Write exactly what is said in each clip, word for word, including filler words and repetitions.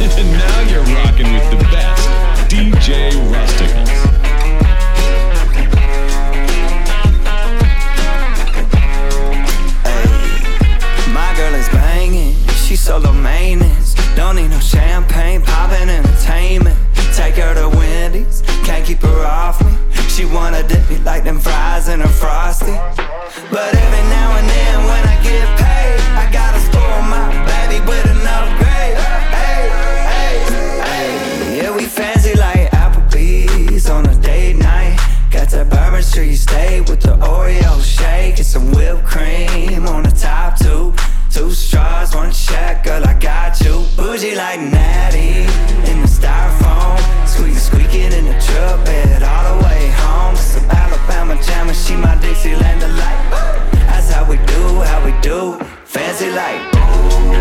And now you're rocking with the best, D J Rusticles. She's solo maintenance, don't need no champagne, poppin' entertainment. Take her to Wendy's, can't keep her off me. She wanna dip me like them fries in a Frosty. But every now and then when I get paid, I gotta spoil my baby with an upgrade. Hey, hey, hey. Yeah, we fancy like Applebee's on a date night. Got that Bourbon Street steak with the Oreo shake and some whipped cream on the top two. Two straws, one check, girl, I got you. Bougie like Natty in the styrofoam. Squeak, squeaking in the truck bed all the way home. Some Alabama jammer, she my Dixieland delight. That's how we do, how we do. Fancy like ooh.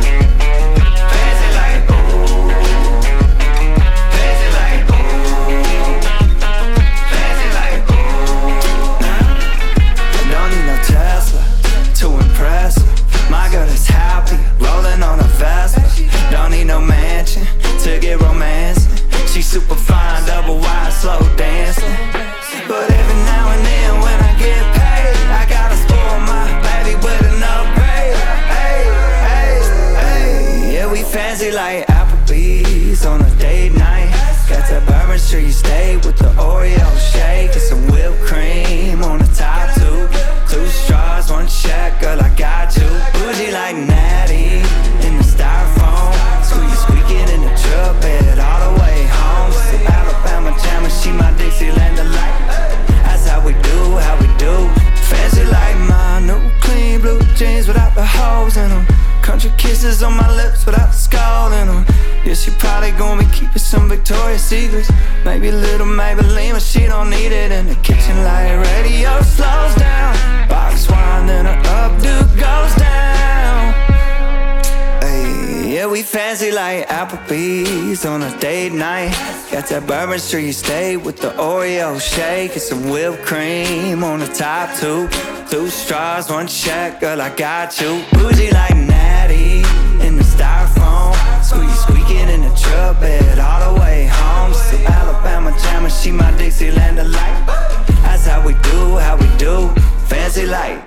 Fancy like ooh. Fancy like ooh. Fancy like ooh. I don't need no Tesla to impress her. My girl is happy, rolling on a Vespa. Don't need no mansion to get romancing. She's super fine, double wide, slow dancing. But every now and then when I get paid, I gotta spoil my baby with an upgrade. Hey, hey, hey. Yeah, we fancy like Applebee's on a date night. Got that Bourbon Street steak with the Oreo shake and some whipped cream on the top two. Two straws, one check, girl, I got you. Bougie like Natty in the styrofoam. Squeak, squeaking in the truck bed all the way home. Some Alabama jammer, she my Dixieland delight. That's how we do, how we do. Fancy like my new clean blue jeans without the holes in them. Country kisses on my lips without the skull in them. Yeah, she probably gonna be keeping some Victoria's Secrets. Maybe a little Maybelline, but she don't need it. In the kitchen like radio slows down. Box wine, then her updo goes down. Ay, yeah, we fancy like Applebee's on a date night. Got that Bourbon Street steak with the Oreo shake and some whipped cream on the top two. Two straws, one check, girl, I got you. Bougie like Natty in the styrofoam. Squeak, squeaking in the truck bed all the way home. Some Alabama jammer, she my Dixieland delight. That's how we do, how we do. Fancy like